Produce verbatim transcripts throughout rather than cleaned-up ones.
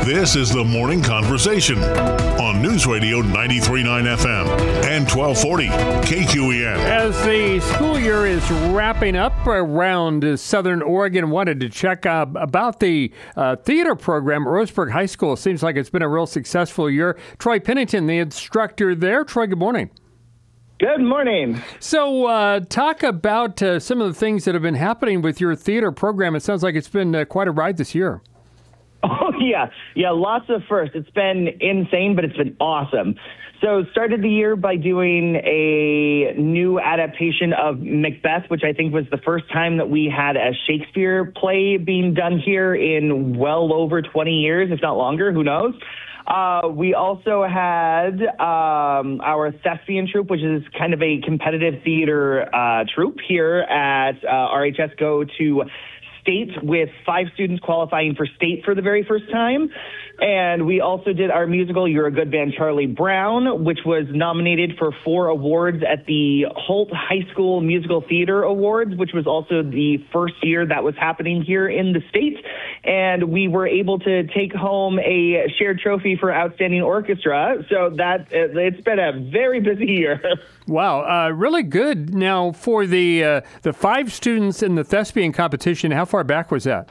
This is the Morning Conversation on News Radio ninety-three point nine F M and twelve forty K Q E N. As the school year is wrapping up around Southern Oregon, wanted to check uh, about the uh, theater program at Roseburg High School. Seems like it's been a real successful year. Troy Pennington, the instructor there. Troy, good morning. Good morning. So uh, talk about uh, some of the things that have been happening with your theater program. It sounds like it's been uh, quite a ride this year. Oh, yeah. Yeah, lots of firsts. It's been insane, but it's been awesome. So started the year by doing a new adaptation of Macbeth, which I think was the first time that we had a Shakespeare play being done here in well over twenty years, if not longer, who knows. Uh, we also had um, our Thespian troupe, which is kind of a competitive theater uh, troupe here at uh, R H S, go to state with five students qualifying for state for the very first time. And we also did our musical, You're a Good Man, Charlie Brown, which was nominated for four awards at the Holt High School Musical Theater Awards, which was also the first year that was happening here in the state. And we were able to take home a shared trophy for Outstanding Orchestra. So that it's been a very busy year. Wow, uh, really good. Now, for the uh, the five students in the Thespian competition, how far back was that?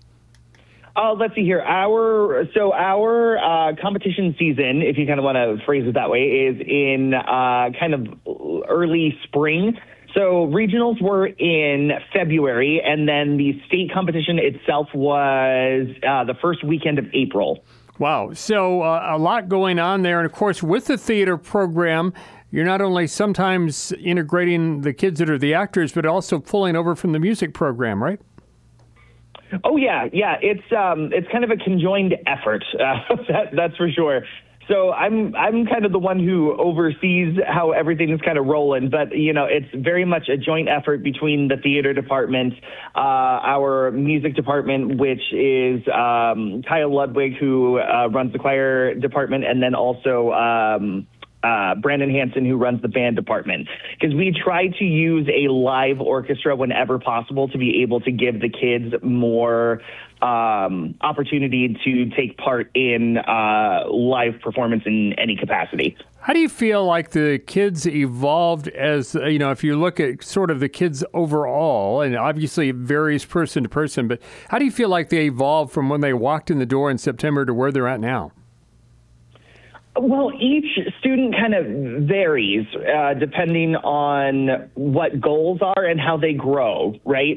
Oh, let's see here. Our so our uh, competition season, if you kind of want to phrase it that way, is in uh, kind of early spring. So regionals were in February, and then the state competition itself was uh, the first weekend of April. Wow. So uh, a lot going on there. And, of course, with the theater program, you're not only sometimes integrating the kids that are the actors, but also pulling over from the music program, right? Oh, yeah. Yeah. It's um, it's kind of a conjoined effort. Uh, that, that's for sure. So I'm I'm kind of the one who oversees how everything is kind of rolling, but you know it's very much a joint effort between the theater department, uh, our music department, which is um, Kyle Ludwig, who uh, runs the choir department, and then also um, uh, Brandon Hansen, who runs the band department. Because we try to use a live orchestra whenever possible to be able to give the kids more Um, opportunity to take part in uh, live performance in any capacity. How do you feel like the kids evolved as, you know, if you look at sort of the kids overall, and obviously it varies person to person, but how do you feel like they evolved from when they walked in the door in September to where they're at now? Well, each student kind of varies uh, depending on what goals are and how they grow, right?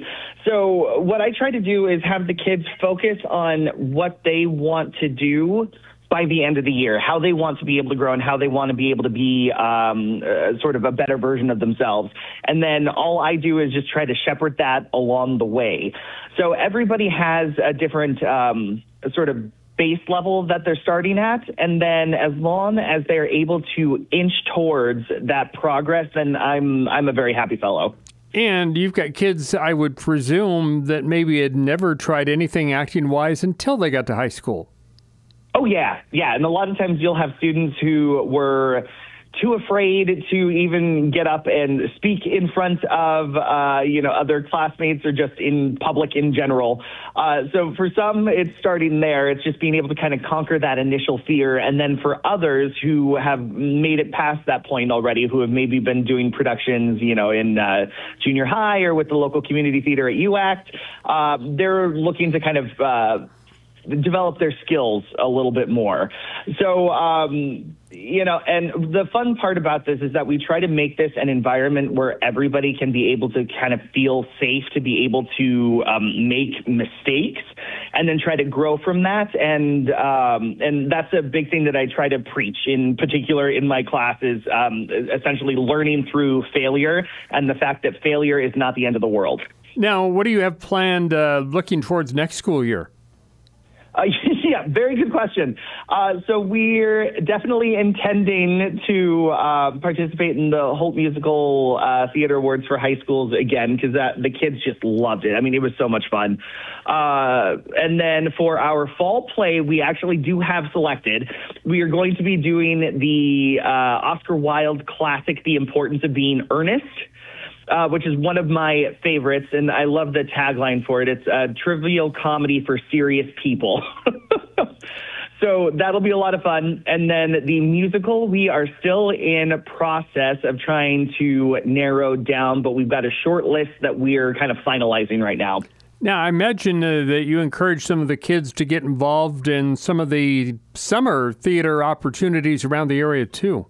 So what I try to do is have the kids focus on what they want to do by the end of the year, how they want to be able to grow and how they want to be able to be um, uh, sort of a better version of themselves. And then all I do is just try to shepherd that along the way. So everybody has a different um, sort of base level that they're starting at, and then as long as they're able to inch towards that progress, then I'm I'm a very happy fellow. And you've got kids, I would presume, that maybe had never tried anything acting-wise until they got to high school. Oh, yeah. Yeah, and a lot of times you'll have students who were too afraid to even get up and speak in front of, uh, you know, other classmates or just in public in general. Uh, so for some, it's starting there. It's just being able to kind of conquer that initial fear. And then for others who have made it past that point already, who have maybe been doing productions, you know, in uh, junior high or with the local community theater at U A C T, uh, they're looking to kind of uh, develop their skills a little bit more. So, um, you know, and the fun part about this is that we try to make this an environment where everybody can be able to kind of feel safe to be able to um, make mistakes and then try to grow from that. And um, and that's a big thing that I try to preach, in particular in my classes, um, essentially learning through failure and the fact that failure is not the end of the world. Now, what do you have planned uh, looking towards next school year? Uh, yeah, very good question. Uh, so we're definitely intending to uh, participate in the Holt Musical uh, Theater Awards for high schools again, because the kids just loved it. I mean, it was so much fun. Uh, and then for our fall play, we actually do have selected. We are going to be doing the uh, Oscar Wilde classic, The Importance of Being Earnest. Uh, which is one of my favorites, and I love the tagline for it. It's a trivial comedy for serious people. So that'll be a lot of fun. And then the musical, we are still in a process of trying to narrow down, but we've got a short list that we're kind of finalizing right now. Now, I imagine uh, that you encourage some of the kids to get involved in some of the summer theater opportunities around the area, too.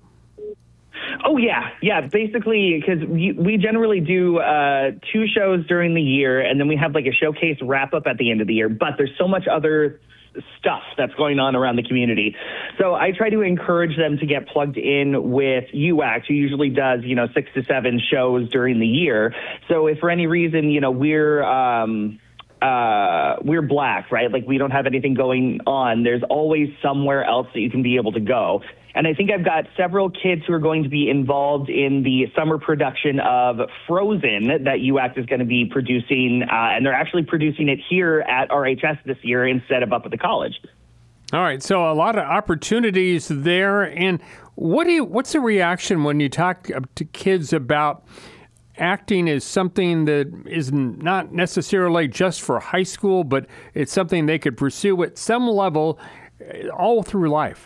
Oh, yeah. Yeah, basically, because we, we generally do uh, two shows during the year, and then we have like a showcase wrap-up at the end of the year. But there's so much other stuff that's going on around the community. So I try to encourage them to get plugged in with U A C, who usually does, you know, six to seven shows during the year. So if for any reason, you know, we're... Um, Uh, we're black, right? Like we don't have anything going on. There's always somewhere else that you can be able to go. And I think I've got several kids who are going to be involved in the summer production of Frozen that U A C is going to be producing. Uh, and they're actually producing it here at R H S this year instead of up at the college. All right. So a lot of opportunities there. And what do you, what's the reaction when you talk to kids about acting is something that is not necessarily just for high school, but it's something they could pursue at some level all through life?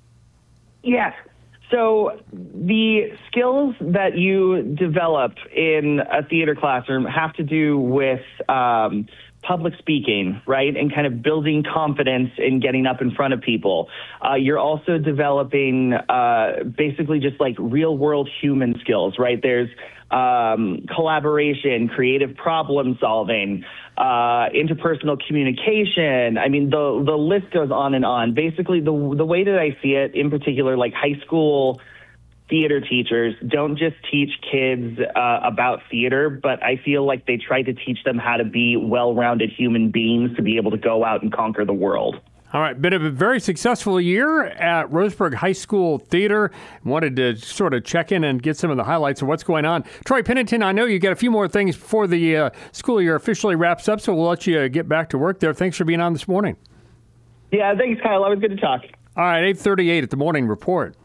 Yes. So the skills that you develop in a theater classroom have to do with um, public speaking, right? And kind of building confidence in getting up in front of people. Uh, you're also developing uh, basically just like real world human skills, right? There's um, collaboration, creative problem solving, uh, interpersonal communication. I mean, the, the list goes on and on. Basically, the, the way that I see it, in particular, like high school theater teachers don't just teach kids uh, about theater, but I feel like they try to teach them how to be well-rounded human beings to be able to go out and conquer the world. All right, been a very successful year at Roseburg High School Theater. Wanted to sort of check in and get some of the highlights of what's going on. Troy Pennington, I know you got a few more things before the uh, school year officially wraps up, so we'll let you get back to work there. Thanks for being on this morning. Yeah, thanks, Kyle. Always good to talk. All right, eight thirty-eight at the Morning Report.